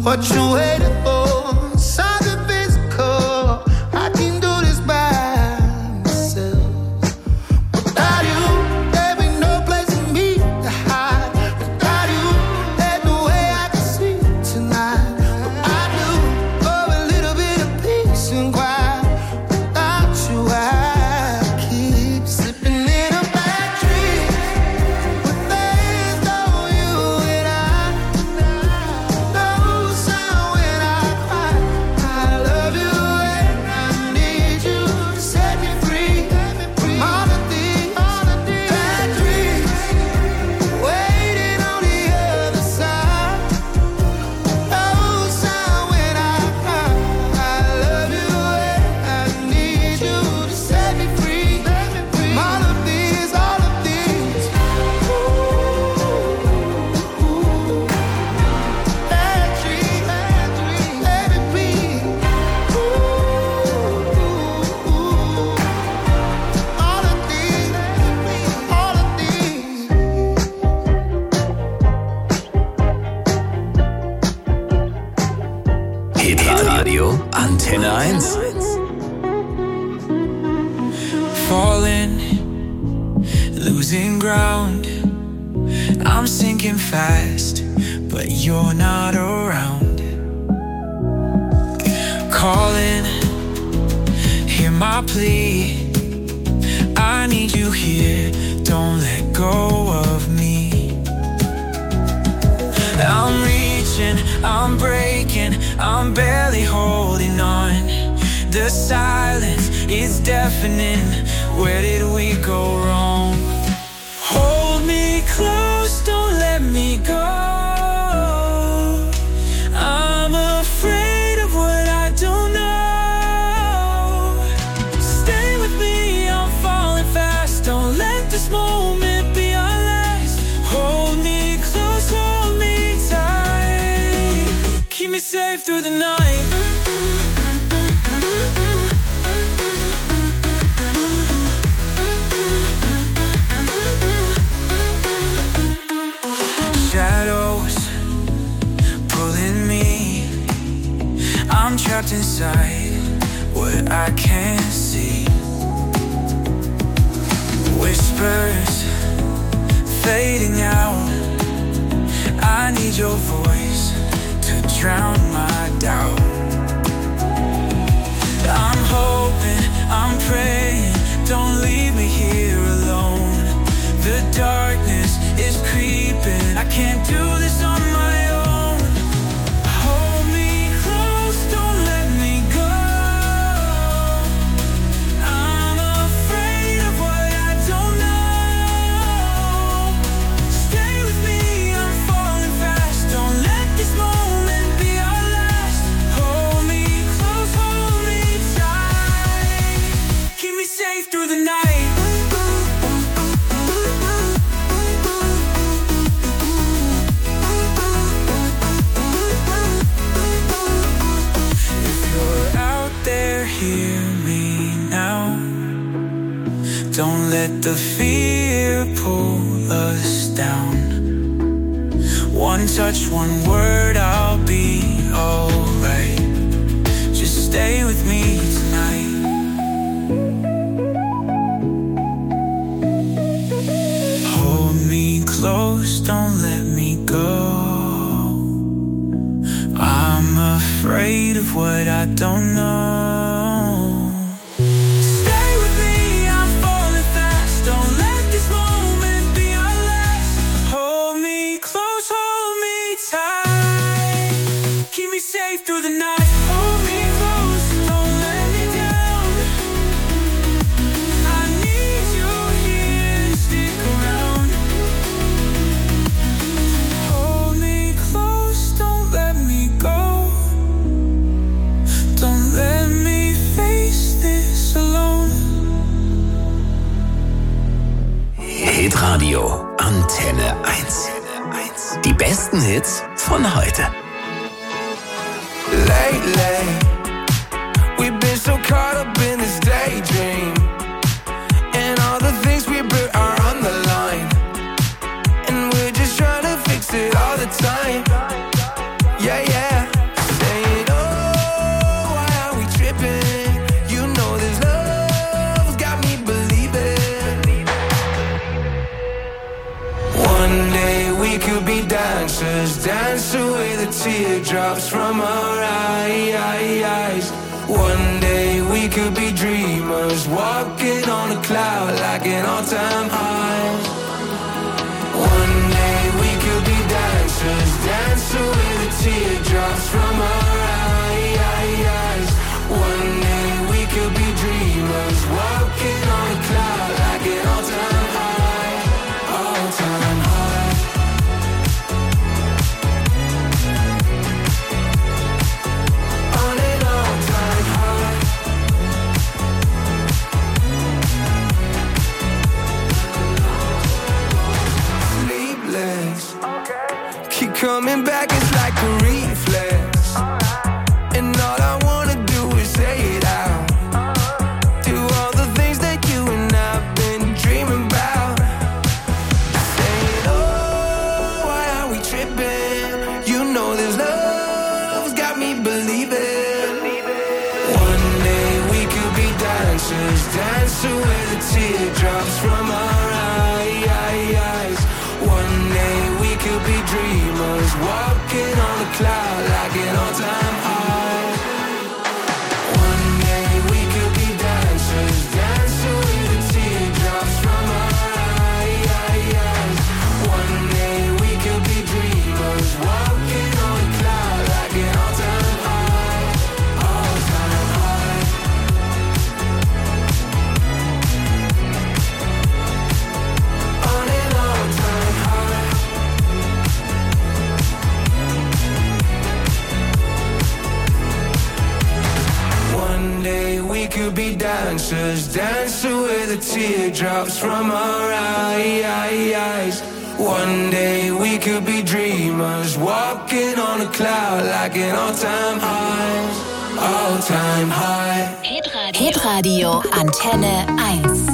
What you waiting for? Something physical. I can do this by myself. Without you, there be no place for me to hide. Without you, there's no way I can sleep tonight. What I do for a little bit of peace and quiet. Without you, I keep slipping in a bad dream. But there's no you and I. No sound when I cry. I love you and I need you to set me free. All of these bad dreams waiting on the other side. No sound when I cry. I love you and I need you to set me free. All of these bad dreams, let it be. All of these. Hitradio Antenne 1. Falling, losing ground. I'm sinking fast, but you're not around. Calling, hear my plea. I need you here, don't let go of me. I'm reaching, I'm breaking, I'm barely holding on. The silence is deafening. Where did we go wrong? Hold me close, don't let me go. I'm afraid of what I don't know. Stay with me, I'm falling fast. Don't let this moment be our last. Hold me close, hold me tight. Keep me safe through the night. Shadows pulling me. I'm trapped inside what I can't see. Whispers fading out. I need your voice to drown my doubt. I'm hoping, I'm praying, don't leave me here alone. The darkness is creeping, I can't do this on my own. Hold me close, don't let me go. I'm afraid of what I don't know. Stay with me, I'm falling fast. Don't let this moment be our last. Hold me close, hold me tight. Keep me safe through the night. Hear me now. Don't let the fear pull us down. One touch, one word, I'll be alright. Just stay with me tonight. Hold me close, don't let me go. I'm afraid of what I don't know. Through the night, hold me close, don't let me down. I need you here, stick around. Hold me close, don't let me go. Don't let me face this alone. Hitradio Antenne 1. Die besten Hits von heute. Lately, we've been so caught up in this daydream, and all the things we built are on the line, and we're just trying to fix it all the time. Yeah, yeah. dancers, dance away the teardrops from our eyes. One day we could be dreamers, walking on a cloud like an all-time high. One day we could be dancers, dance away the teardrops from our eyes. One day we could be dreamers, walking on a cloud like an all-time high, all-time high. On an all-time high. Sleepless, keep coming back, it's like a reflex. And all I wanna do is say it out. Do all the things that you and I've been dreaming about. Saying, oh, why are we tripping? You know this love's got me believing. One day we could be dancers, dance away the teardrops from our eyes. One day we could be dreamers, walking on a cloud like an all-time high. One day we could be dancers, dance away the teardrops from our eyes. One day we could be dreamers, walking on a cloud like an all-time high, all-time high. On an all-time high. One day we could be dancers, dance away the teardrops from our eyes. One day we could be dreamers, walking on a cloud like an all-time high, all-time high. Hitradio Antenne 1.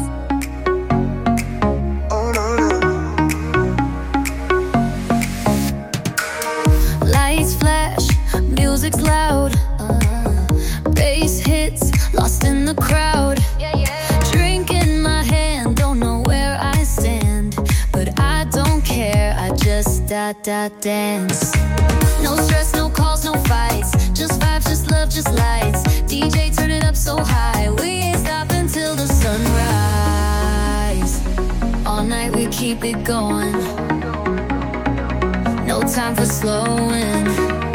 Lights flash, music's loud. Bass hits, lost in the crowd. Drink in my hand, don't know where I stand, but I don't care, I just dance. No stress, no calls, no fights, just vibes, just love, just lights. DJ turn it up so high, we ain't stopping till the sunrise. All night we keep it going, no time for slowing.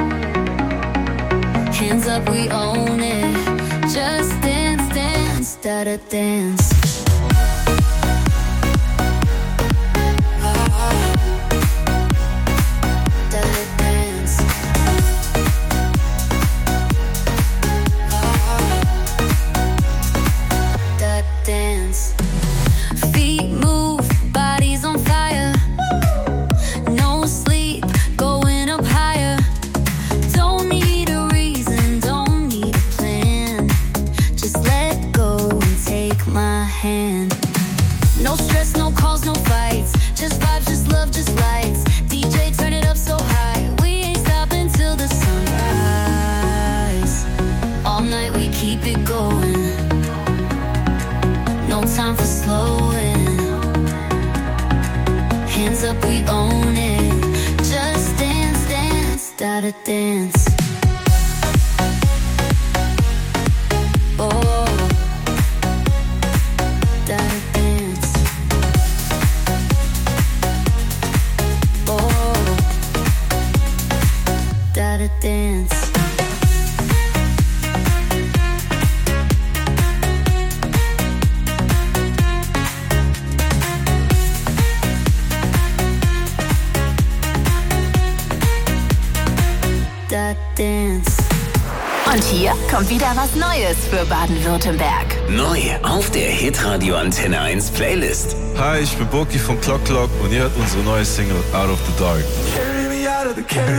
Hands up, we own it. Just dance, dance, da-da dance. Da-da dance. Da-da dance. Feet move, bodies on fire. No sleep, going up higher. Don't need a reason, don't need a plan. Just let go and take my hand. No stress, no calls, no fights, just vibes, just love, just lights. DJ turn it up so high, we ain't stopping till the sunrise. All night we keep it going, no time for slowing. Hands up, we own it. Just dance, dance, da-da dance. Oh, da-da dance. Oh, da-da dance. Da dance. Und hier kommt wieder was Neues für Baden-Württemberg. Neu auf der Hitradio Antenne 1 Playlist. Hi, ich bin Boki von Clock Clock und ihr hört unsere neue Single Out of the Dark. Carry me out of the dark.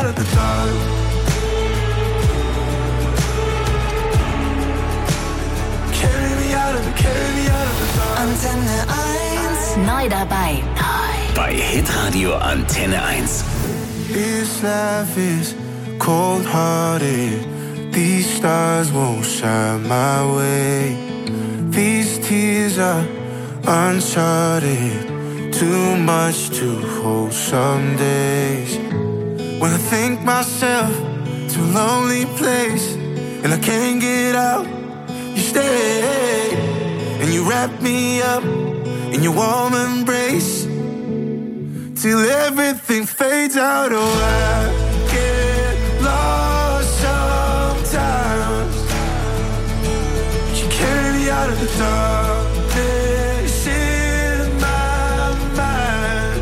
Carry me out of the dark. Antenne 1. Neu dabei. Bei Hitradio Antenne 1. This life is cold-hearted. These stars won't shine my way. These tears are uncharted. too much to hold some days. When I think myself to a lonely place and I can't get out, you stay and you wrap me up in your warm embrace till everything fades out. Oh, I get lost sometimes. You carry me out of the darkness in my mind.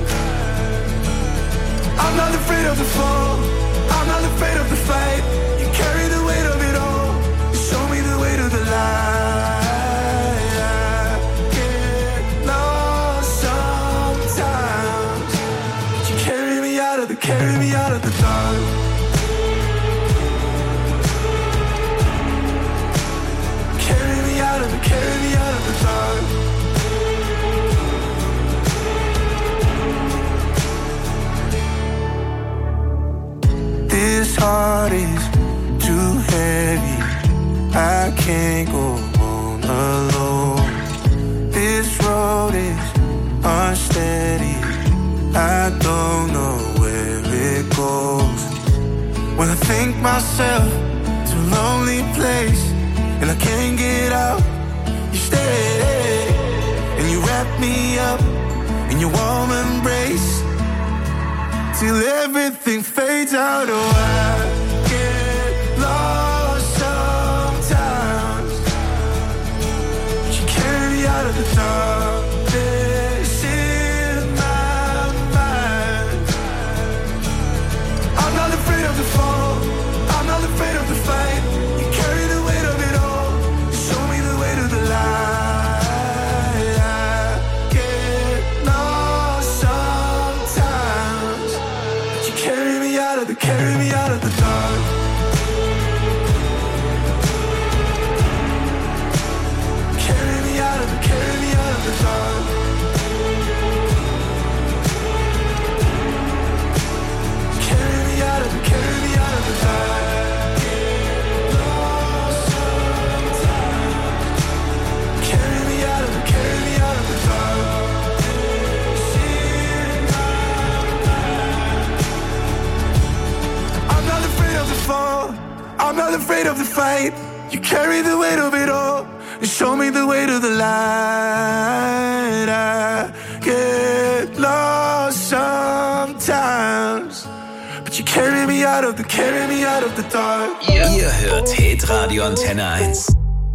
I'm not afraid of the fall, I'm not afraid of the fight. You carry the weight of it all, you show me the way to the light. I get lost sometimes. You carry me out of the dark. Carry me out of the dark. This heart is too heavy, I can't go on alone. This road is unsteady, I don't know where it goes. When I think myself to a lonely place and I can't get out, you stay and you wrap me up in your warm embrace till everything fades out. Oh, I get lost sometimes. You carry me out of the darkness in my mind. I'm not afraid of the fall, I'm not afraid of the fight. You carry the weight of it all, you show me the way to the light. I get lost sometimes. You carry me out of the dark. Carry me out of the dark. Carry me out of the dark. Carry me out of the dark. Carry me out of the dark. Carry me out of the dark. I'm not afraid of the fall, I'm not afraid of the fight. You carry the weight of it all, and show me the way to the light. I get lost sometimes, but you carry me out of the dark. Ihr hört Hitradio Antenne 1.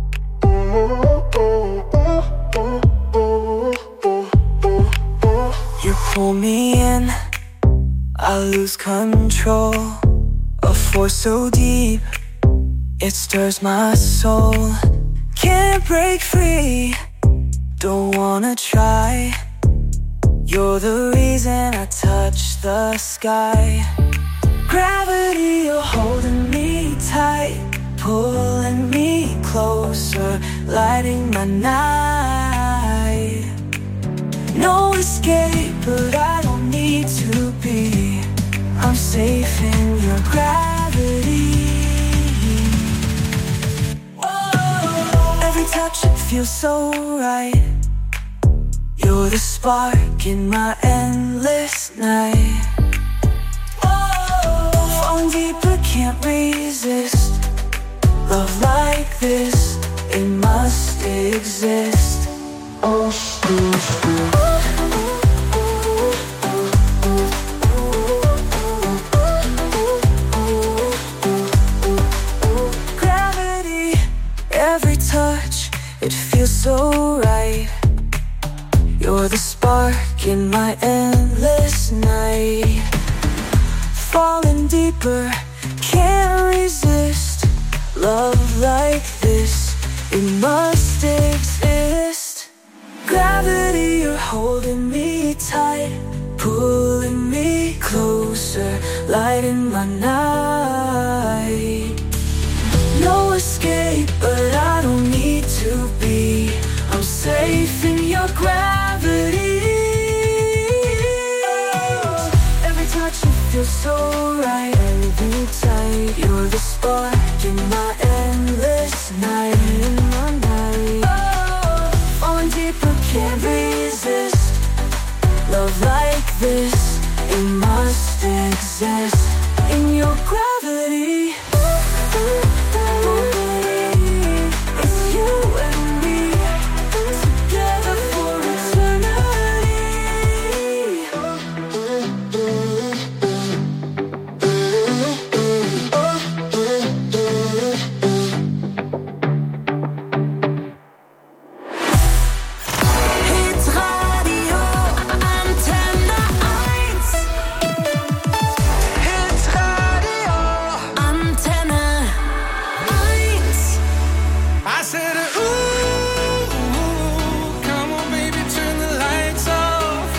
You pull me in, I lose control. A force so deep, it stirs my soul. Can't break free, don't wanna try. You're the reason I touch the sky. Gravity, you're holding me tight, pulling me closer, lighting my night. No escape, but I don't need to be. I'm safe in your gravity. Oh, every touch, it feels so right. You're the spark in my endless night. Oh, falling deeper, can't resist. Love like this, it must exist. Oh, gravity, every touch, it feels so right. You're the spark in my endless night. Falling deeper, can't resist. Love like this, it must exist. Gravity, you're holding me tight, pulling me closer, lighting my night. No escape, but I don't need to be. I'm safe in your gravity. Oh, every touch, it feels so right. Every tight, you're the spark in my endless night. In my night. Oh, falling deeper, can't resist. exist in your gravity. It's you and me together for eternity. Hitradio Antenne 1. Hitradio Antenne 1. I said, ooh, come on, baby, turn the lights off.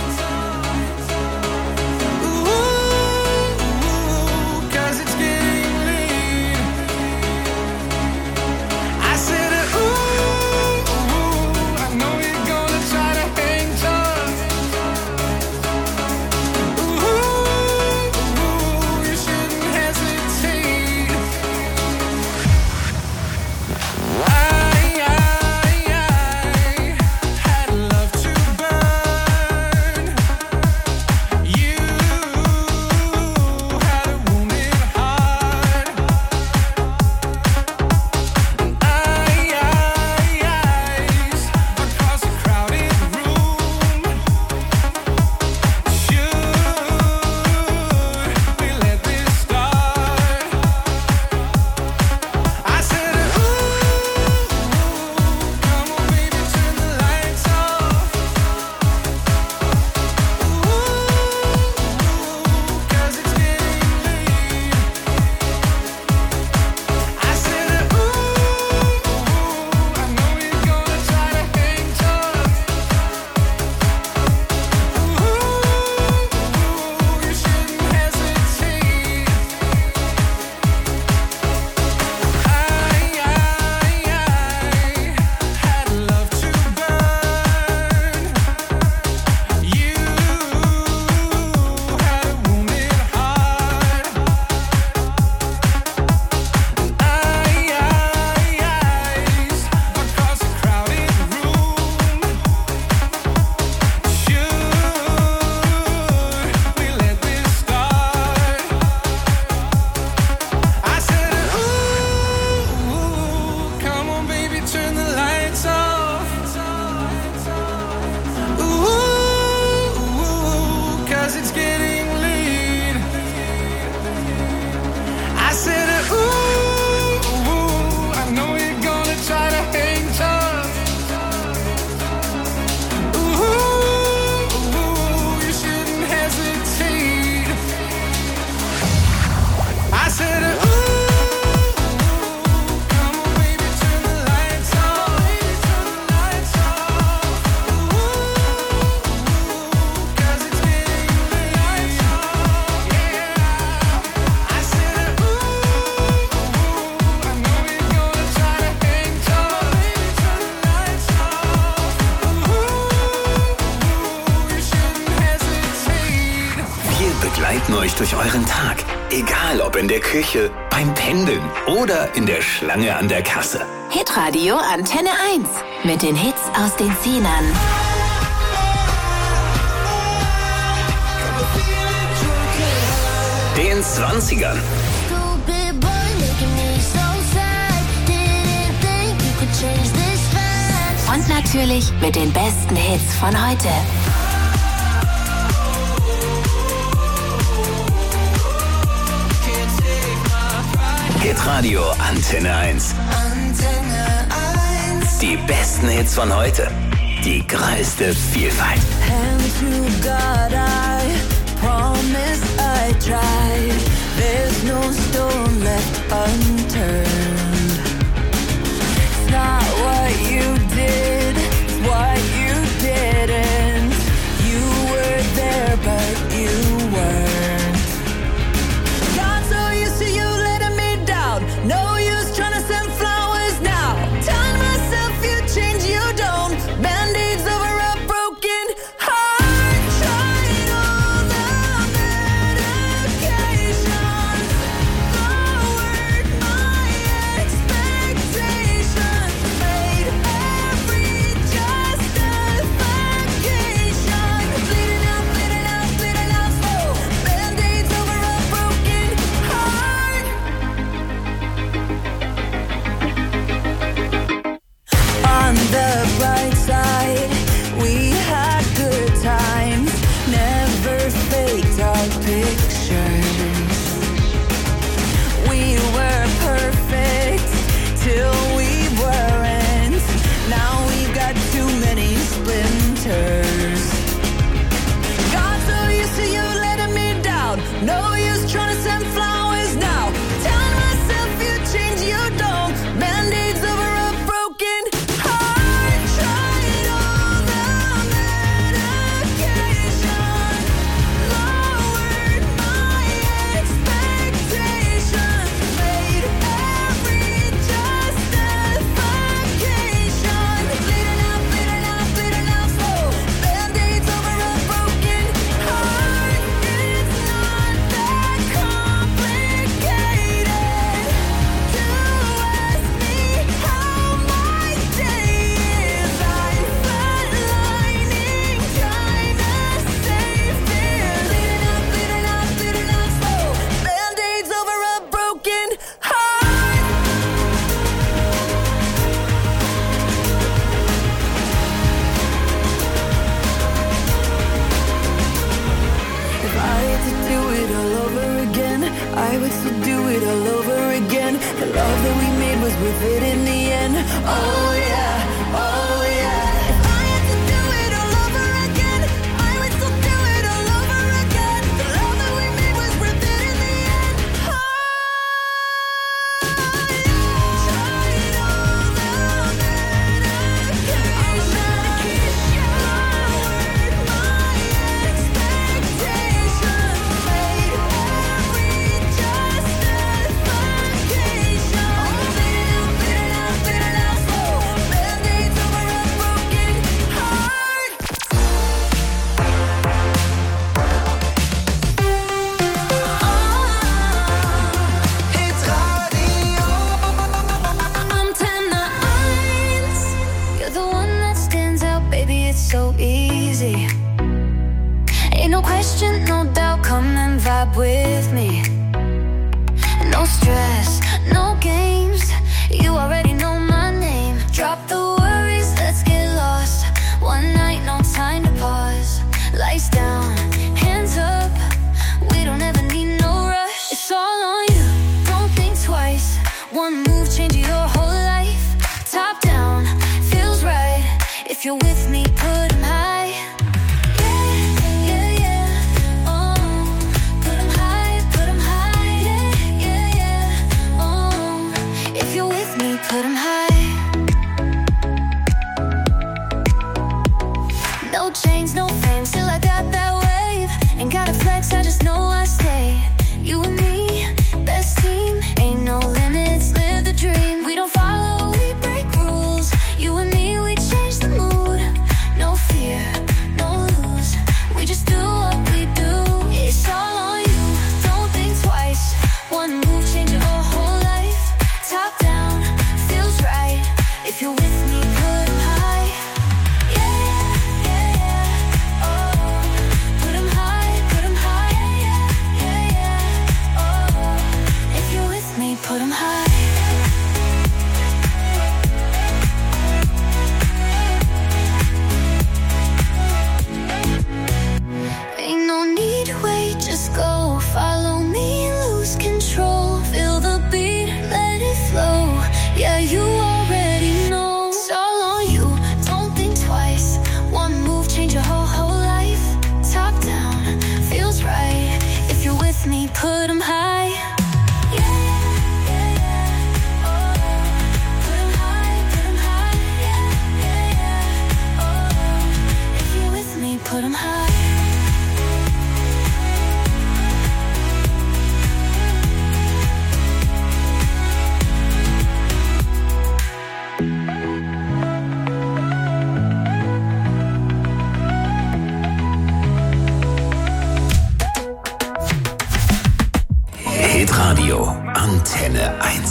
Ooh, 'cause it's getting late. I said, ooh, I know you're gonna try to hang tough. Ooh, you shouldn't hesitate. I had love to burn. You had a wounded heart. Eyes across a crowded room. Should we let this start? I said, come on, baby, turn the lights off. 'Cause it's getting late. I said, I know you're gonna try to hang tough. You shouldn't hesitate. I had love to burn. You had a wounded heart. Eyes across a crowded room. Should we let this start? I said, come on, baby, turn the lights off. 'Cause it's getting late. I said, I know you're gonna try to hang tough. You shouldn't hesitate. I said, come on, baby, turn the lights off. 'Cause it's getting late. I said, I know you're gonna try to hang tough. You shouldn't hesitate. Wir begleiten euch durch euren Tag. Egal ob in der Küche, beim Pendeln oder in der Schlange an der Kasse. Hitradio Antenne 1 mit den Hits aus den 10ern. Den 20ern. Stupid boy making me so sad. Didn't think you could change this fast. Und natürlich mit den besten Hits von heute. Hitradio Antenne 1. Antenne 1. Die besten Hits von heute. Die größte Vielfalt. Hand to God, I promise I tried. There's no stone left unturned. It's not what you did, it's what you didn't. You were there, but you weren't. Got so used to you letting me down. No use trying to send flowers now. Telling myself you change, you don't. Band-aids over a broken heart. Trying all the medication. I would still do it all over again. The love that we made was worth it in the end. Oh yeah, oh yeah. If I had to do it all over again, I would still do it all over again. The love that we made was worth it in the end. Oh yeah. Tried all the medication. Lowered my expectations. Made every justification. Bleed it out, slow. Band-aids over a broken heart. Hit Radio. I'm 10-9. You're the one that stands out, baby, it's so easy. Ain't no question, no doubt, come and vibe with me. No stress, no games, you already know my name. Drop the worries, let's get lost. One night, no time to pause. Lights down, hands up, we don't ever need no rush. It's all on you, don't think twice. One move, change your whole life. Top down, feels right. If you're with me, put 'em high. Yeah, yeah, yeah. Oh, put 'em high, put 'em high. Yeah, yeah, yeah. Oh, if you're with me, put 'em high. No chains, no fame, still I got that wave. Ain't gotta flex, I just know I stay. You and me, best team. Ain't no limits, live the dream. We don't follow, we break rules. You and me, we change the mood. No fear, no lose. We just do what we do. It's all on you, don't think twice. One move, change your whole life. Top down, feels right. If you're with me, put 'em high. Yeah, yeah, yeah. Oh, put 'em high, put 'em high. Yeah, yeah, yeah. Oh, if you're with me, put 'em high. Ain't no need to wait, just go. Follow me, lose control. Feel the beat, let it flow. Yeah, you already know. It's all on you, don't think twice. One move, change your whole life. Top down, feels right. If you're with me, put 'em high. Yeah, yeah, yeah. Oh, put 'em high, put 'em high. Yeah, yeah, yeah. Oh, if you're with me, put 'em high. Hitradio Antenne 1.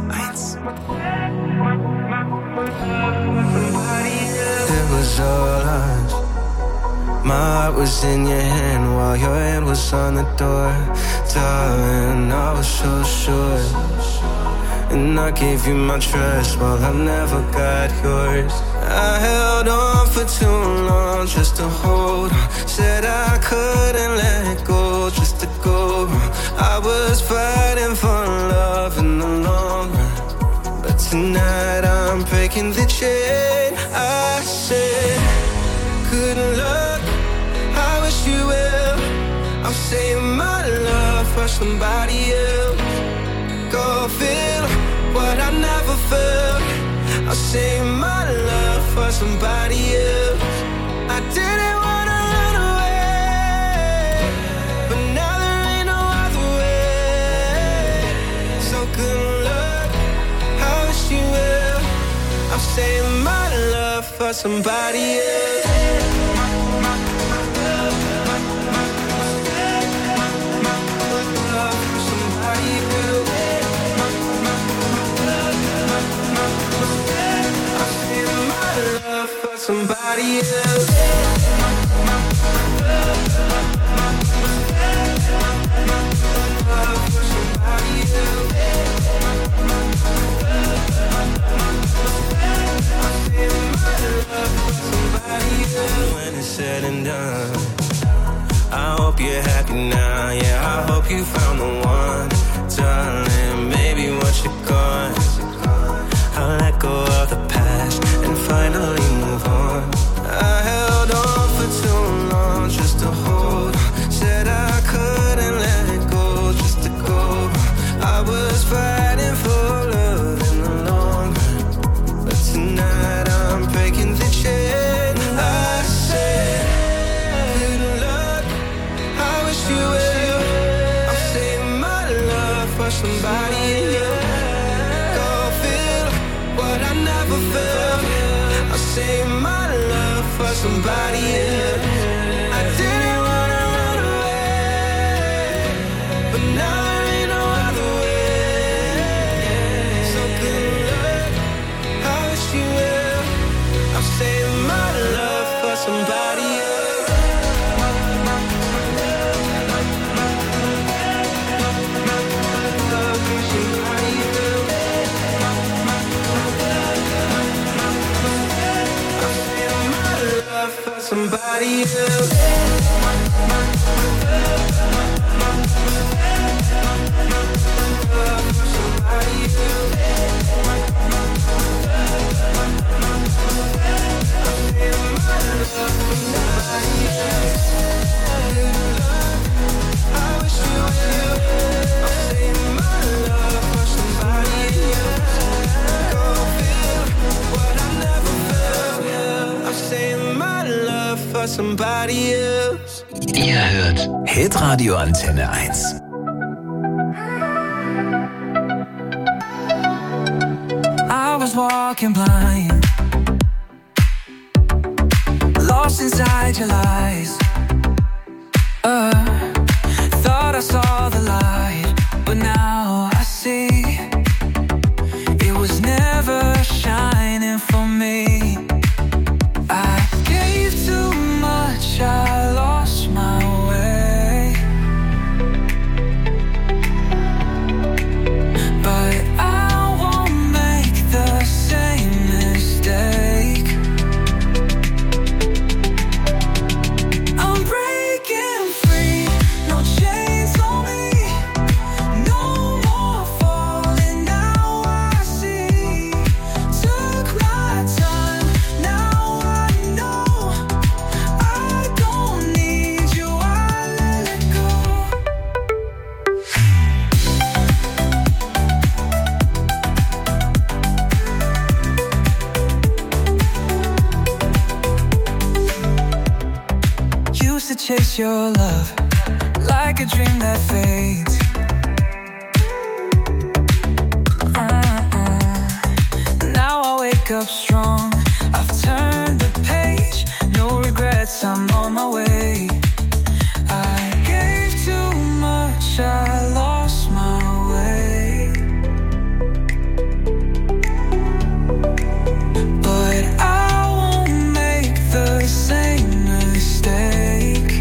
It was all us. My heart was in your hand while your hand was on the door. Darling, I was so sure. And I gave you my trust while I never got yours. I held on for too long just to hold on. Said I couldn't let it go just to go wrong. I was fighting for love in the long run. But tonight I'm breaking the chain. I said, good luck, I wish you well. I'm saving my love for somebody else. Go feel what I never felt. I'll save my love for somebody else. I didn't wanna run away, but now there ain't no other way. So good luck, I wish you well. I'll save my love for somebody else. Somebody else. When it's said and done, I hope you're happy now. Yeah, I hope you found the one. for somebody else. Go feel what I never felt. I'll save my love for somebody else. I didn't wanna run away, but now there ain't no other way. So good luck, I wish you well. I'll save my love for somebody else. Somebody else. Somebody else. Ihr hört Hitradio Antenne 1. I was walking blind, lost inside your lies. Thought I saw the light, but now I see it was never shining for me. I gave too much, I lost my way. But I won't make the same mistake. I'm breaking free, no chains on me, no more falling, now I see. Took my time, now I know I don't need you, I let it go. Used to chase your love like a dream that fades. Now I wake up strong, I've turned the page, no regrets, I'm on my way. I gave too much, I lost my way. But I won't make the same mistake.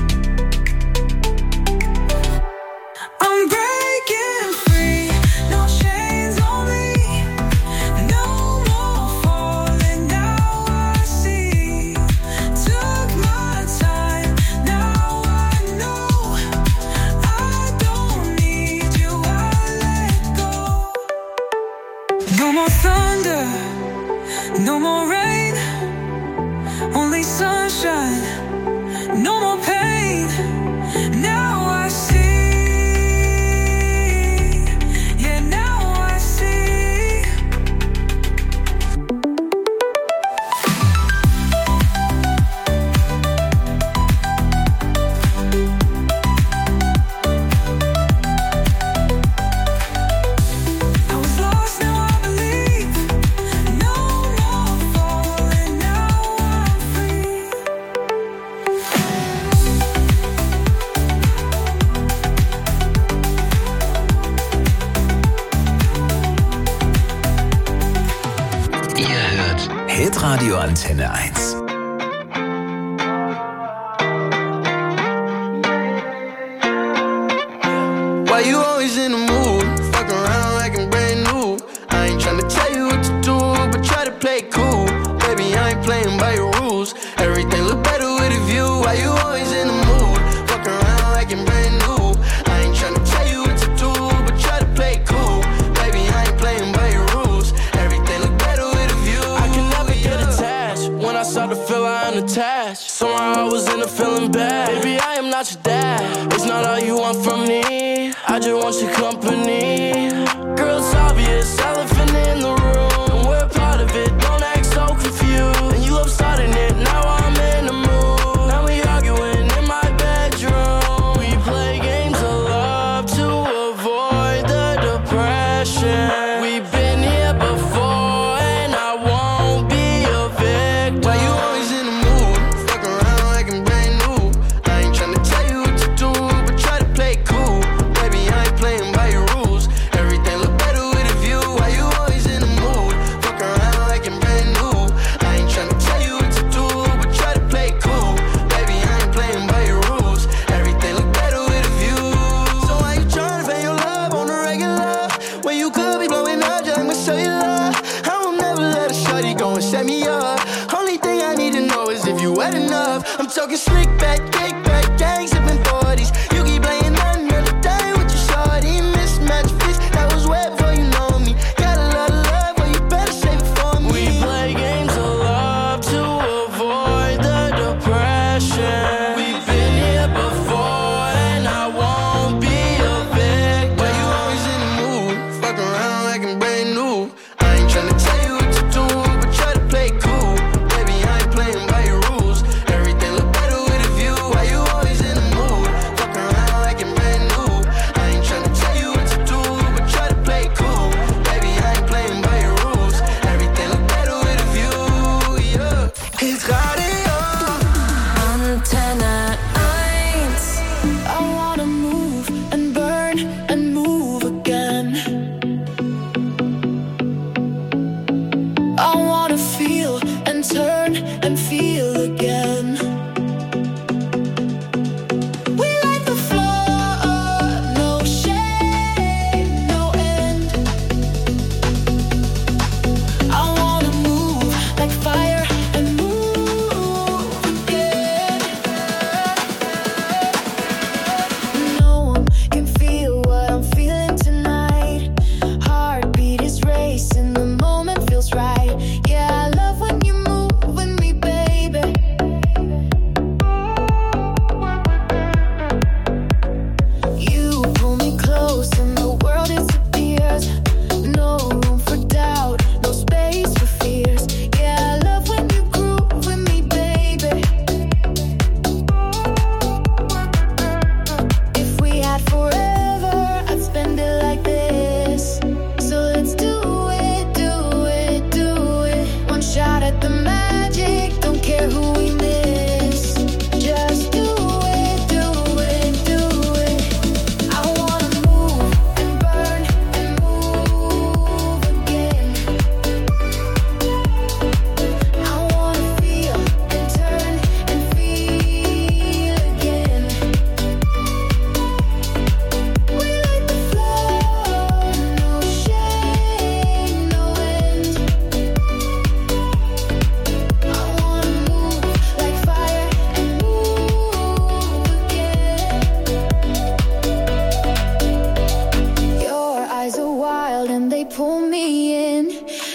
I'm breaking free, no chains on me, no more falling, now I see. Took my time, now I know I don't need you, I let go. No more thunder, no more rain, only sunshine, no more pain. Now I see, yeah, now I see. I was lost, now I believe. No more falling, now I'm free. Ihr hört Hitradio Antenne 1. Why you always in the mood? Fuck around like I'm brand new. I ain't tryna tell you what to do, but try to play it cool. Baby, I ain't playing by your rules. Everything look better with a view. Why you always in the mood? Fuck around like I'm brand new. I ain't tryna tell you what to do, but try to play it cool. Baby, I ain't playing by your rules. Everything look better with a view. I can never get attached. When I start to feel I unattached, somehow I was in a feeling bad. Baby, I am not your dad. It's not all you want from me, I just want your company. Girl, it's obvious, elephant in the room, and we're part of it, don't act so confused. And you love starting it, now I'm in the mood. Now we arguing in my bedroom. We play games of love to avoid the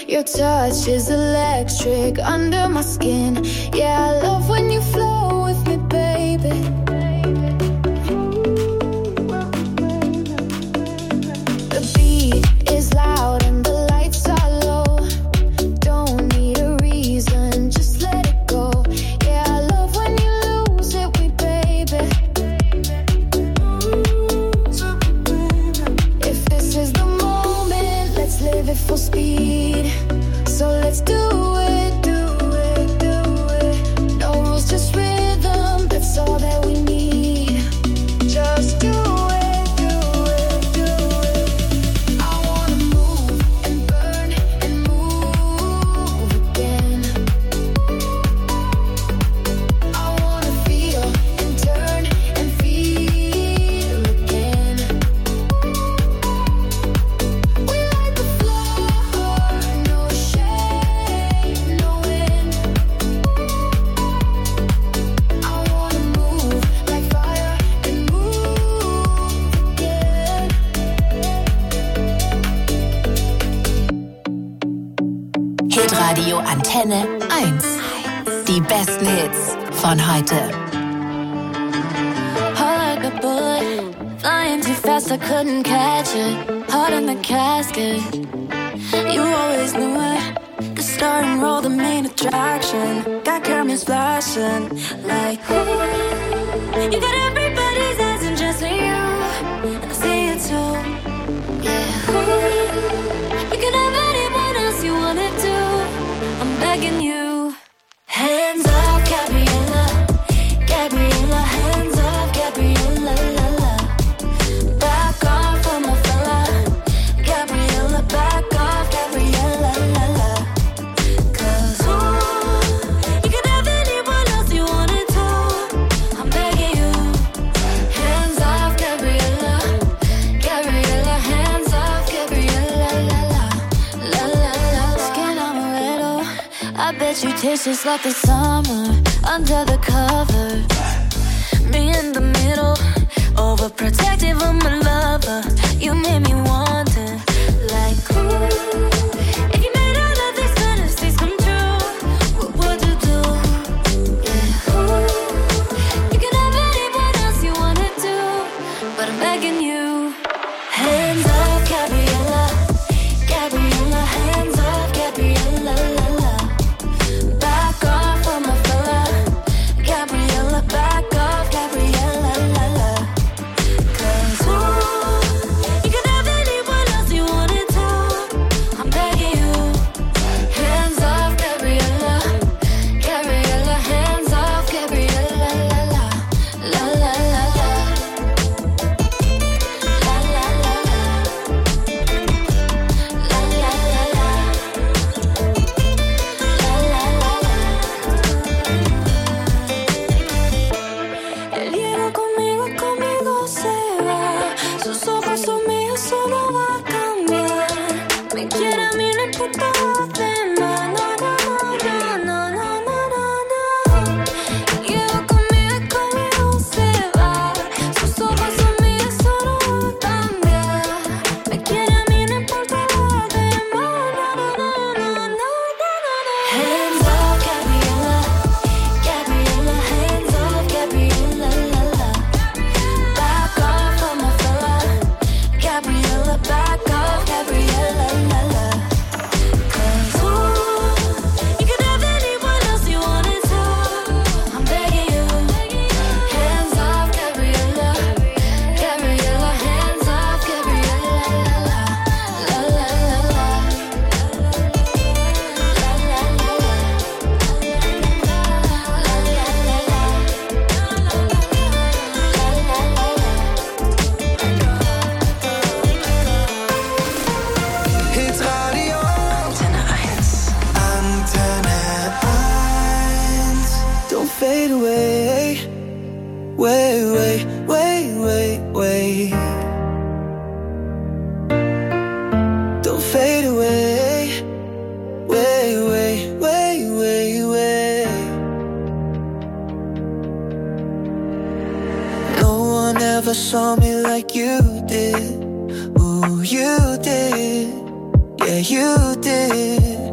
Your touch is electric under my skin. Yeah, I love when you flow with me, baby. The beat is loud and the lights are low. Don't need a reason, just let it go. Yeah, I love when you lose it with me, baby. If this is the moment, let's live it full speed. So let's do it, do it, do it. No rules, just rhythm, that's all that we need. Just do it, do it, do it. I wanna move and burn and move again. I wanna feel and turn and feel again. We like the floor, no shame, no end. I wanna move like fire and move again. Hitradio Antenne 1. Die besten Hits von heute. Heart like a bullet, flying too fast, I couldn't catch it. Heart in the casket, you always knew it. The star and roll, the main attraction. Got cameras flashing, like ooh. You got everybody's eyes and just you, and I see it too. Yeah, ooh. You can have anyone else you wanna do. I'm begging you. Hands off, Gabriella, Gabriella. Hands off, Gabriella, la la. Back off from my fella, Gabriella. Back off, Gabriella, la la. 'Cause ooh, you can have anyone else you wanted to. I'm begging you. Hands off, Gabriella, Gabriella. Hands off, Gabriella, la la, la la la. Skin amaretto, I bet you taste just like the summer under the covers. Me in the middle, overprotective of my lover. You made me wonder, like ooh, if you made all of these fantasies come true, what would you do? Yeah, ooh, you can have anyone else you wanna do, but I'm begging you. Hands off, Gabriella, Gabriella. Hands off, Gabriella, la la. Back off from my fella, Gabriella. Back off, Gabriella, la la. 'Cause ooh, you can have anyone else you wanted to. I'm begging you. Hands off, Gabriella, Gabriella. Hands off, Gabriella, la la, la la la la, la la la la, la la la la, la la la la. El hielo conmigo y conmigo se va. Sus ojos son míos, solo va a cambiar. Me quiere a mí, no importa lo demás. No, no, no, no, no, no, no, no. El hielo conmigo y conmigo se va. Sus ojos son míos, solo va a cambiar. Me quiere a mí, no importa lo demás. No, no, no, no, no, no, no. Hands off, Gabriella, Gabriella. Hands off, Gabriella, la la. Back off from my fella, Gabriella. Back off, Gabriella, la la. 'Cause ooh, you can have anyone else you wanted to. I'm begging you. Hands off, Gabriella, Gabriella. Hands off, Gabriella, la la, la la la la, la la la la, la la la la, Hitradio Antenne 1. Antenne 1. Don't fade away. Wait, wait, wait, wait, wait. Don't fade away. Wait, wait, wait, wait, wait. No one ever saw me like you did. Ooh, you did. Yeah, you did.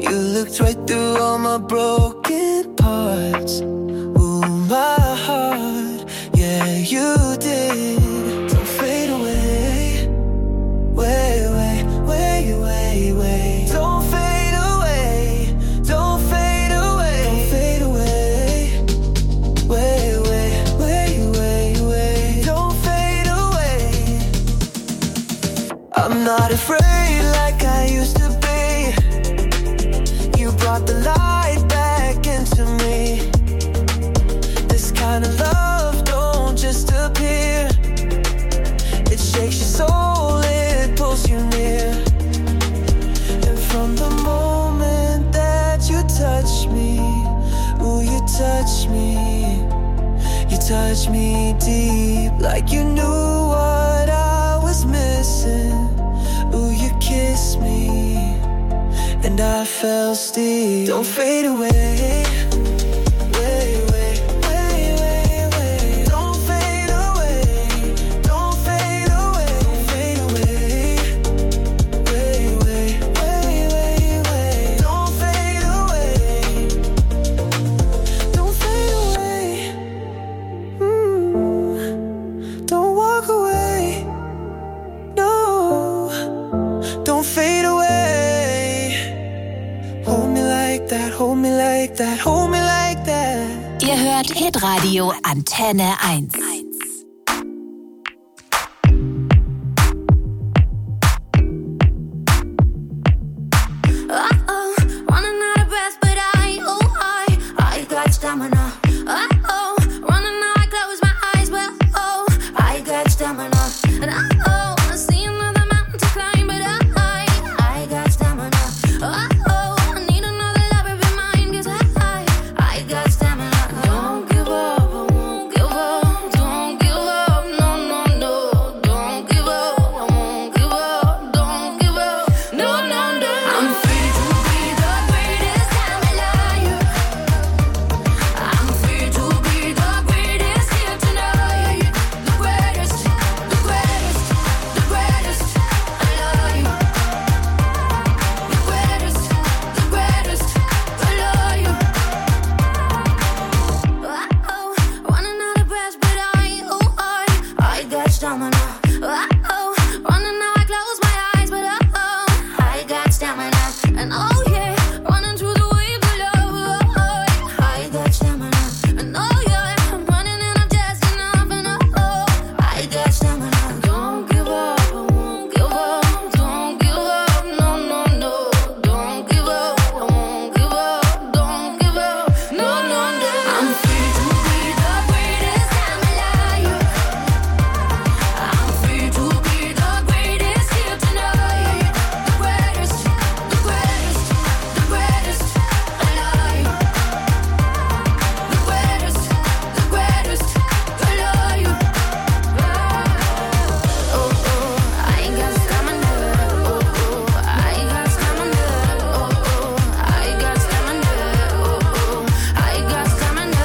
You looked right through all my broken parts. Ooh, my heart, yeah, you did. Don't fade away, way, way, way, way, way. Don't fade away, don't fade away, don't fade away, way, way, way, way, way. Don't fade away. I'm not afraid like I used to be. You brought the light back into me. This kind of love don't just appear. It shakes your soul, it pulls you near. And from the moment that you touch me, ooh, you touch me. You touch me deep, like you knew what I was missing. Ooh, you kiss me, and I fell asleep. Don't fade away. Way, way, way, way, way. Don't fade away. Don't fade away. Don't fade away. Way, way, way, way, way. Don't fade away. Don't fade away. Don't walk away. No. Don't fade away. Hold me like that, hold me like that, hold me like that. Ihr hört Hitradio Antenne 1. Uh-oh, running out of breath, but I got stamina. Uh-oh, running out, I close my eyes, but I got stamina. And I see another mountain to climb, but I got stamina. I need another lover be mine, 'cause I got stamina. Don't give up, I won't give up. Don't give up, no, no, no. Don't give up, I won't give up. Don't give up, no, no, no. I'm free to be the greatest I'm alive. I'm free to be the greatest here tonight. The greatest, the greatest, the greatest alive. The greatest, the greatest alive. Uh-oh, running out of breath, but I got stamina. Uh-oh, running now, I close my eyes, but I got stamina. And oh yeah, running through the waves of love. I got stamina. And oh yeah, I'm running and I'm just enough. And I got stamina. Don't give up, I won't give up. Don't give up, no, no, no. Don't give up, I won't give up. Don't give up, no, no, no. I'm free to be the greatest I'm alive. I'm free to be the greatest here tonight. The greatest, the greatest, the greatest alive. The greatest, the greatest alive. Oh, oh, I ain't got stamina. Oh, oh, I ain't got stamina. Oh, oh, I got stamina. Oh, oh, I got stamina.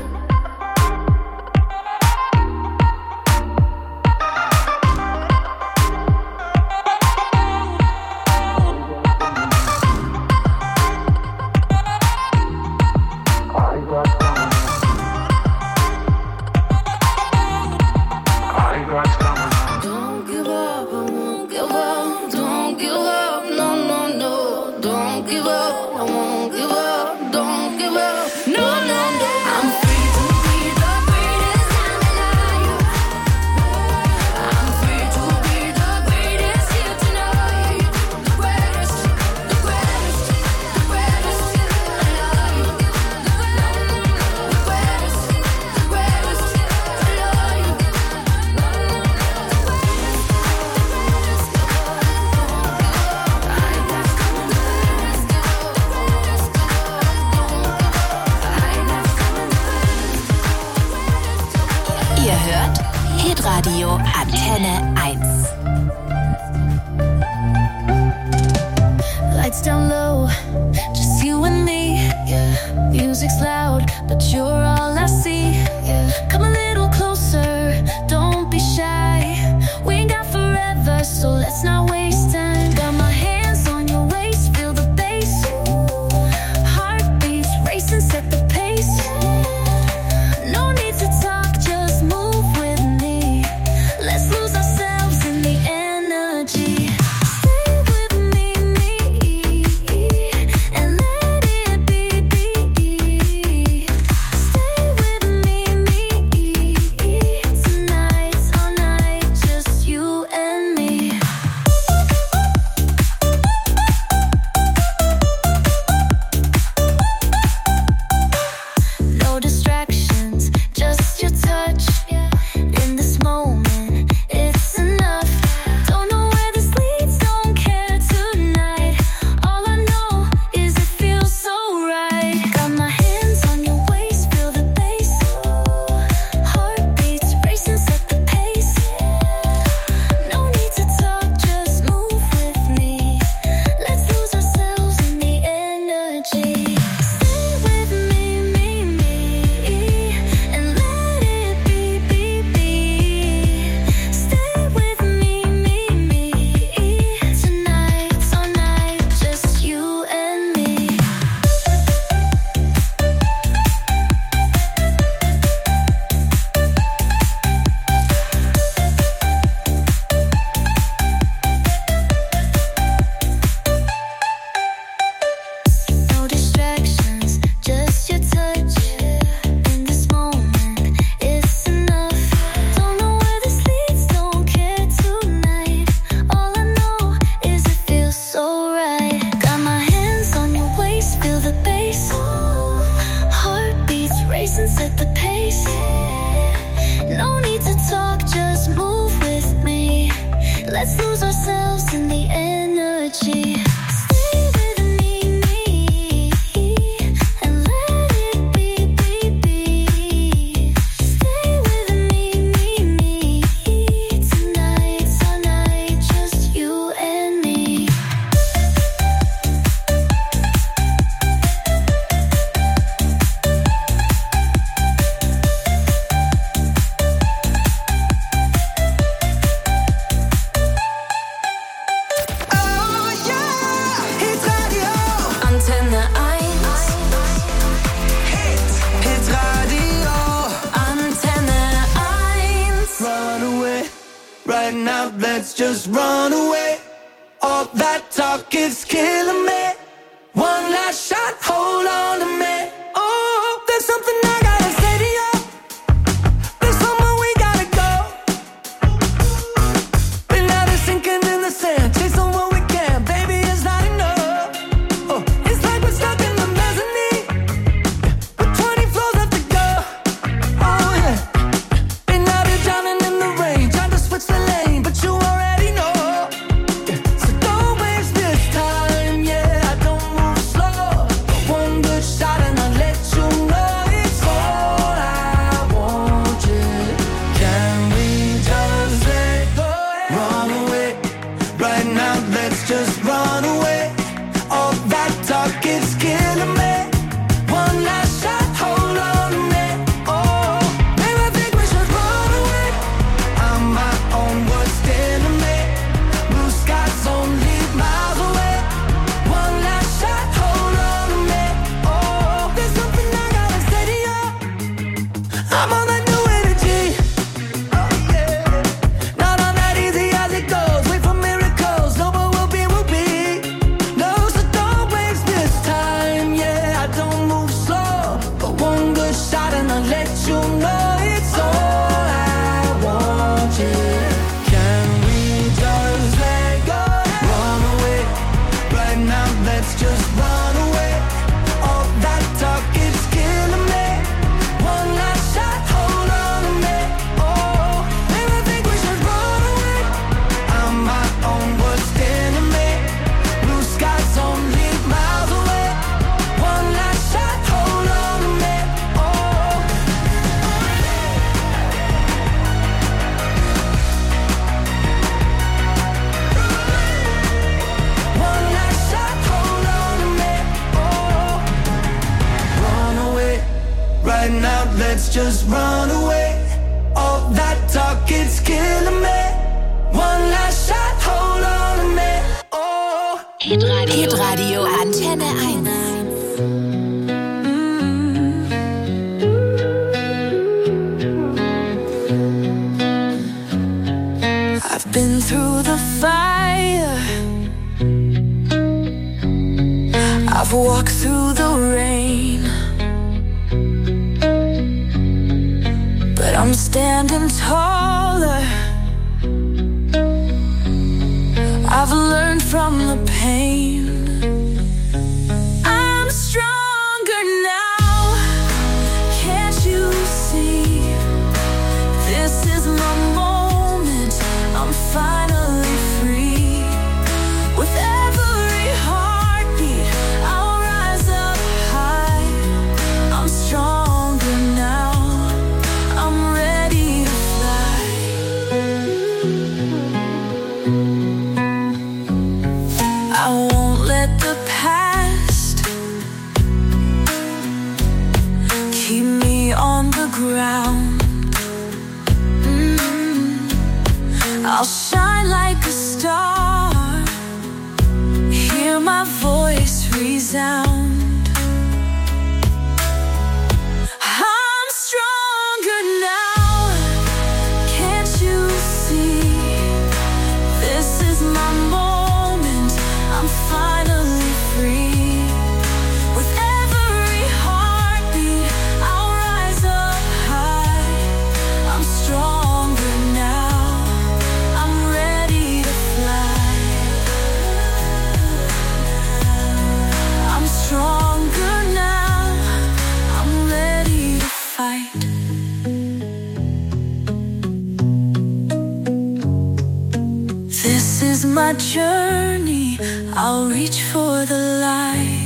Don't give up, I won't give up. Don't give up, no, no, no. Don't give up, I won't give up. Don't give up, no, no, no. I'm free to be the greatest I'm alive. I'm free to be the greatest here tonight. The greatest, the greatest, the greatest alive. The greatest, the greatest alive. Ihr hört Hitradio Antenne 1. Lights down low, just you and me. Yeah, music's loud, but you're all I see. Yeah, come a little closer, don't be shy. We ain't got forever, so let's not waste time. Got my hands on your waist, feel the bass. and the energy. Stay with me, and let it be, be. Stay with me, tonight's our night, just you and me. Oh yeah, Hitradio. Antenne 1. Hitradio. Antenne 1. Run away, right now, let's just run away. All that talk is killing me. One last shot, hold on to me. Oh, there's something I gotta say to you. There's somewhere we gotta go. Been out of sinking in the sand, chasing what we can, baby, it's not enough. Oh, it's like we're stuck in the mezzanine, with 20 floors left to go. Oh yeah, been out here drowning in the rain, trying to switch the lane, but you already know. So don't waste this time, yeah, I don't move slow. One good shot and I'll let you know it's all I want, yeah. Can we just let go? Run away, right now, let's just run away. All that talk is killing me. One last shot, hold on to me. Oh, maybe I think we should run away. I'm my own worst enemy. Blue skies only miles away. One last shot, hold on to me. Oh, there's something I gotta say to you. I'm on that new energy. Oh yeah, not on that easy as it goes. Wait for miracles. No, but we'll be. No, so don't waste this time. Yeah, I don't move slow, but one good shot and I'll let you know it's all I want, yeah. Can we just let go? Run away, right now, let's just run away. All that talk is killing me. One last shot, hold on to me. Oh, maybe I think we should run away. I'm my own worst enemy. Blue skies only miles away. One last shot, hold on to me. Oh, one last shot, hold on to me. Oh, run away, right now, let's just run away. All that talk, it's killing me. One last shot, hold on to me. Oh, Hitradio Antenne 1. I've been through the fire. I've walked through the rain. But I'm standing taller. I've learned from the pain. I'm stronger now. Can't you see? This is my moment. I'm finally free. With every heartbeat, I'll rise up high. I'm stronger now. I'm ready to fly. I won't let the past keep me on the ground. I'll shine like a star. Hear my voice resound. I'm stronger now. Can't you see? This is my moment. I'm finally free. With every heartbeat, I'll rise up high. I'm stronger now. I'm ready to fly. I'm journey, I'll reach for the light.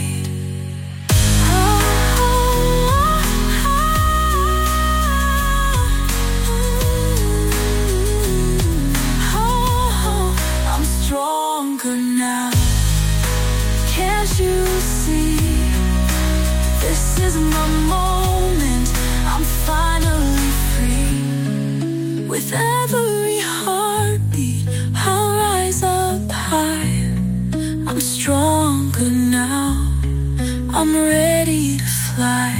I'm stronger now. Can't you see? This is my moment. I'm finally free. With every heartbeat, I'll rise up high. I'm stronger now. I'm ready to fly.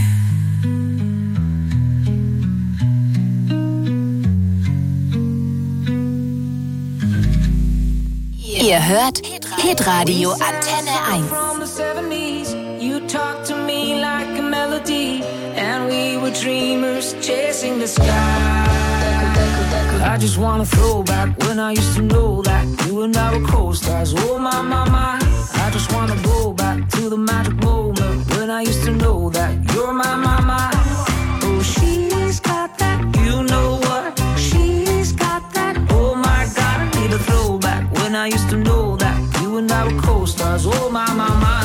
Ihr hört Hitradio Antenne 1. From the 70s, you talked to me like a melody, and we were dreamers chasing the sky. I just wanna throw back when I used to know that you and I were co-stars. Oh my, my, my. I just wanna go back to the magic moment when I used to know that you're my, my, my. Oh, she's got that, you know what? She's got that. Oh my God, I need a throwback when I used to know that you and I were co-stars. Oh my, my, my.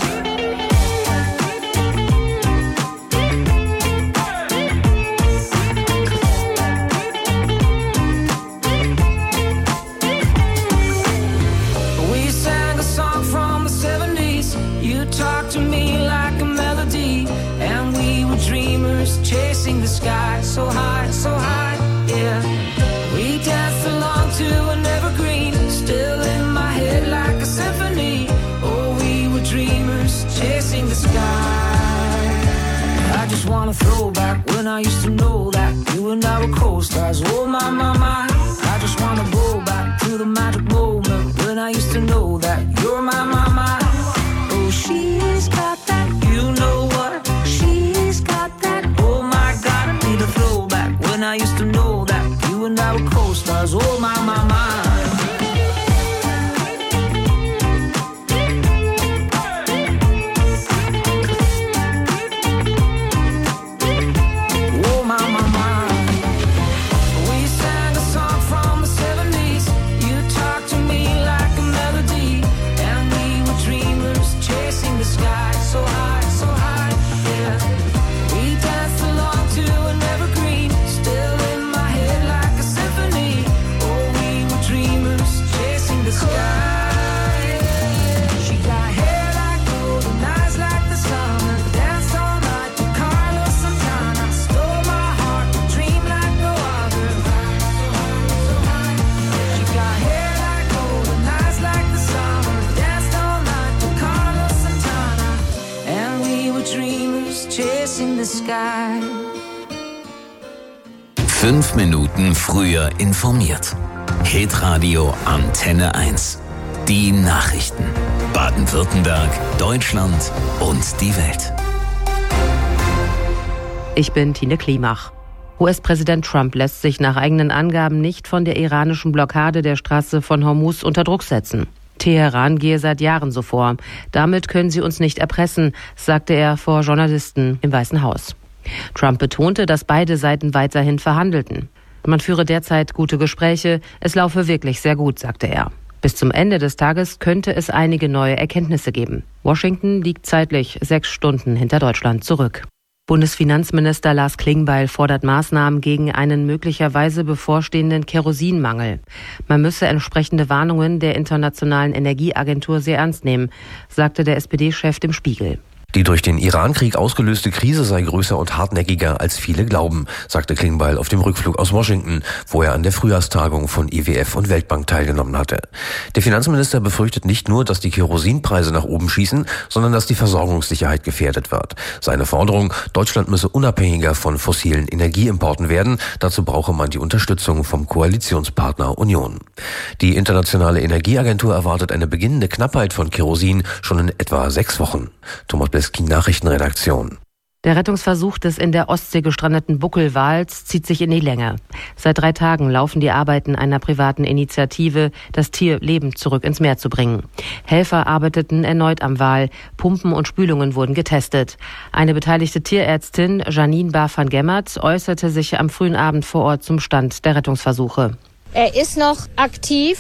Talk to me like a melody, and we were dreamers chasing the sky so high, yeah. We danced along to an evergreen, still in my head like a symphony. Oh, we were dreamers chasing the sky. I just wanna throw back when I used to know that you and I were co-stars. Oh my, my, my. I just wanna go back to the magic moment when I used to know that you're my, my, my. She's got that, you know what? She's got that. Oh my God, I need a throwback when I used to know that you and I were co-stars. Oh my, my, my. The sky. 5 Minuten früher informiert. Hitradio Antenne 1. Die Nachrichten. Baden-Württemberg, Deutschland und die Welt. Ich bin Tine Klimach. US-Präsident Trump lässt sich nach eigenen Angaben nicht von der iranischen Blockade der Straße von Hormuz unter Druck setzen. Teheran gehe seit Jahren so vor. Damit können sie uns nicht erpressen, sagte er vor Journalisten im Weißen Haus. Trump betonte, dass beide Seiten weiterhin verhandelten. Man führe derzeit gute Gespräche, es laufe wirklich sehr gut, sagte er. Bis zum Ende des Tages könnte es einige neue Erkenntnisse geben. Washington liegt zeitlich 6 Stunden hinter Deutschland zurück. Bundesfinanzminister Lars Klingbeil fordert Maßnahmen gegen einen möglicherweise bevorstehenden Kerosinmangel. Man müsse entsprechende Warnungen der Internationalen Energieagentur sehr ernst nehmen, sagte der SPD-Chef dem Spiegel. Die durch den Iran-Krieg ausgelöste Krise sei größer und hartnäckiger, als viele glauben, sagte Klingbeil auf dem Rückflug aus Washington, wo er an der Frühjahrstagung von IWF und Weltbank teilgenommen hatte. Der Finanzminister befürchtet nicht nur, dass die Kerosinpreise nach oben schießen, sondern dass die Versorgungssicherheit gefährdet wird. Seine Forderung, Deutschland müsse unabhängiger von fossilen Energieimporten werden, dazu brauche man die Unterstützung vom Koalitionspartner Union. Die Internationale Energieagentur erwartet eine beginnende Knappheit von Kerosin schon in etwa 6 Wochen. Thomas Nachrichtenredaktion. Der Rettungsversuch des in der Ostsee gestrandeten Buckelwals zieht sich in die Länge. Seit 3 Tagen laufen die Arbeiten einer privaten Initiative, das Tier lebend zurück ins Meer zu bringen. Helfer arbeiteten erneut am Wal, Pumpen und Spülungen wurden getestet. Eine beteiligte Tierärztin, Janine Bar van Gemmert, äußerte sich am frühen Abend vor Ort zum Stand der Rettungsversuche. Er ist noch aktiv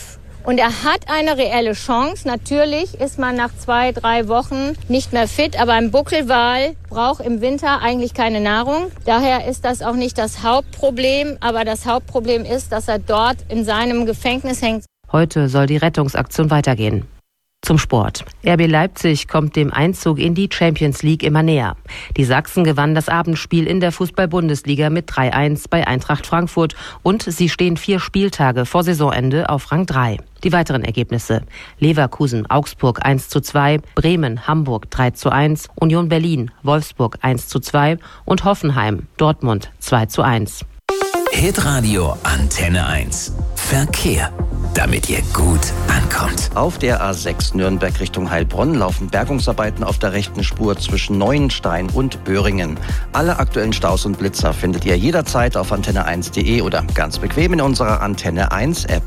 Und er hat eine reelle Chance. Natürlich ist man nach 2-3 Wochen nicht mehr fit, aber ein Buckelwal braucht im Winter eigentlich keine Nahrung. Daher ist das auch nicht das Hauptproblem, aber das Hauptproblem ist, dass er dort in seinem Gefängnis hängt. Heute soll die Rettungsaktion weitergehen. Zum Sport. RB Leipzig kommt dem Einzug in die Champions League immer näher. Die Sachsen gewannen das Abendspiel in der Fußball-Bundesliga mit 3-1 bei Eintracht Frankfurt und sie stehen 4 Spieltage vor Saisonende auf Rang 3. Die weiteren Ergebnisse: Leverkusen, Augsburg 1:2, Bremen, Hamburg 3:1, Union Berlin, Wolfsburg 1:2 und Hoffenheim, Dortmund 2:1. Hitradio Antenne 1. Verkehr, damit ihr gut ankommt. Auf der A6 Nürnberg Richtung Heilbronn laufen Bergungsarbeiten auf der rechten Spur zwischen Neuenstein und Böhringen. Alle aktuellen Staus und Blitzer findet ihr jederzeit auf antenne1.de oder ganz bequem in unserer Antenne 1 App.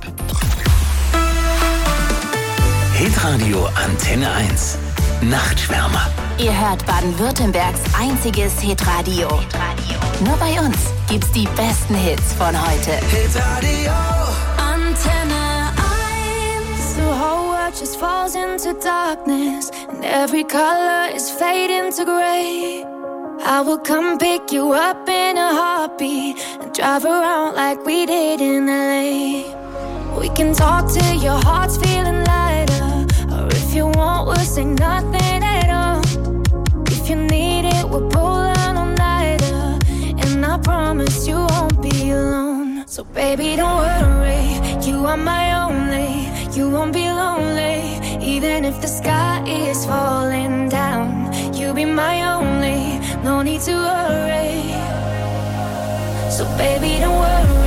Hitradio Antenne 1. Nachtschwärmer. Ihr hört Baden-Württembergs einziges Hitradio. Nur bei uns gibt's die besten Hits von heute. Hitradio Antenne 1. The whole world just falls into darkness, and every color is fading to gray. I will come pick you up in a heartbeat and drive around like we did in LA. We can talk till your heart's feeling lighter, or if you want, we'll say nothing at all. If you need it, we'll pull an all-nighter, and I promise you won't be alone. So baby, don't worry, you are my only. You won't be lonely, even if the sky is falling down. You'll be my only, no need to worry. So baby, don't worry.